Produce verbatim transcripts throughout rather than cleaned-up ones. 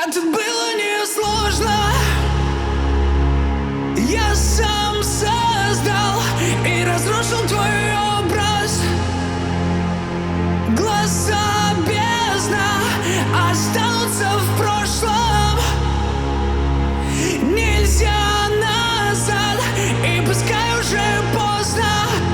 тут было несложно. Я сам создал и разрушил твой образ. Глаза бездна останутся в прошлом. Нельзя назад, и пускай уже поздно.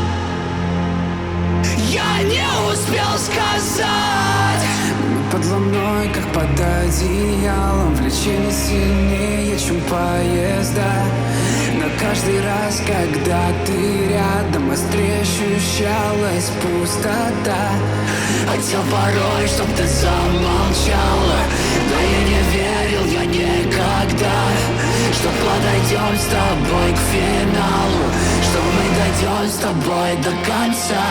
Я не успел сказать. Подо мной, как под одеялом, влечение сильнее, чем поезда. Но каждый раз, когда ты рядом, острее ощущалась пустота. Хотел порой, чтоб ты замолчала, но я не верил, я никогда, что подойдем с тобой к финалу, что мы дойдем с тобой до конца.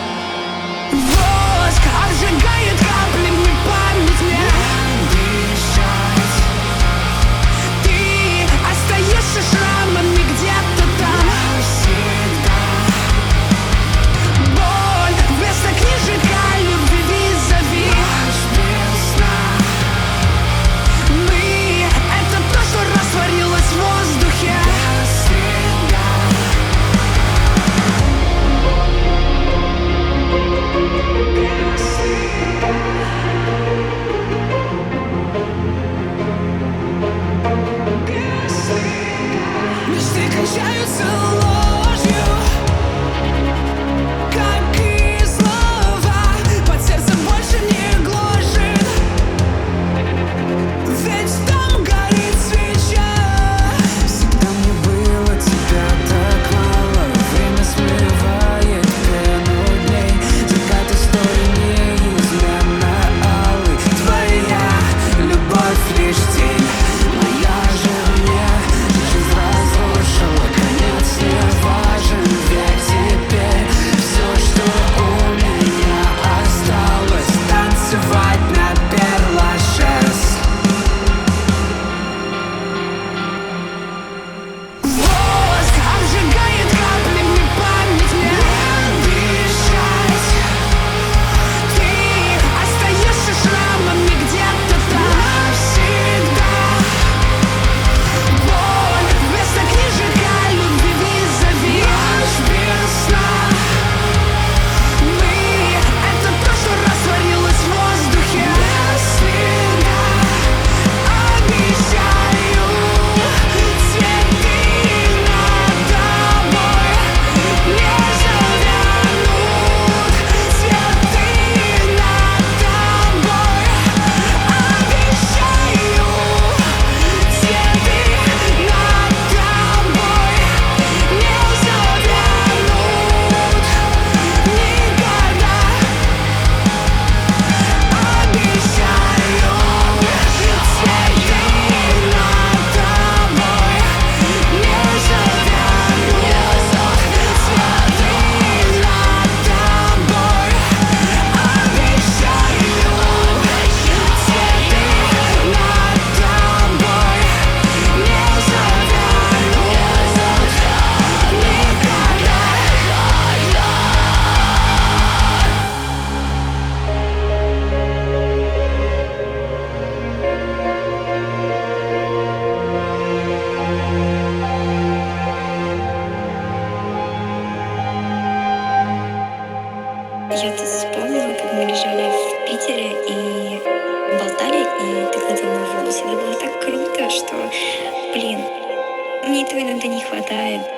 Воск обжигает каплями память мне. Дышать. Ты остаешься шрамами где-то там. Навсегда. Боль вместо книжек о любви визави. Ночь без сна. Мы — это то, что растворилось в воздухе. Мечты кончаются ложью, как и слова. Под сердцем больше не гложет, ведь там горит свеча. Всегда мне было тебя так мало. Время смывает пену дней. Закат истории неизменно алый. Твоя любовь лишь тень. Моя же мне жизнь разрушила. Конец не важен, ведь теперь все, что у меня осталось, танцевать на перлашес. Воск обжигает каплями память мне. Дышать. Ты остаешься шрамами где-то там. Навсегда. Боль вместо книжек о любви визави. Ночь без сна. Мы — это то, что растворилось в воздухе. Навсегда. Обещаю, цветы над тобой не завянут. Цветы над тобой. Обещаю, цветы над тобой не завянут никогда. Обещаю, цветы над тобой не завянут. Цветы над тобой. Обещаю, цветы над тобой не Я тут вспомнила, как мы лежали в Питере и болтали, и ты гладил мои волосы. Это было так круто, что, блин, мне этого иногда не хватает.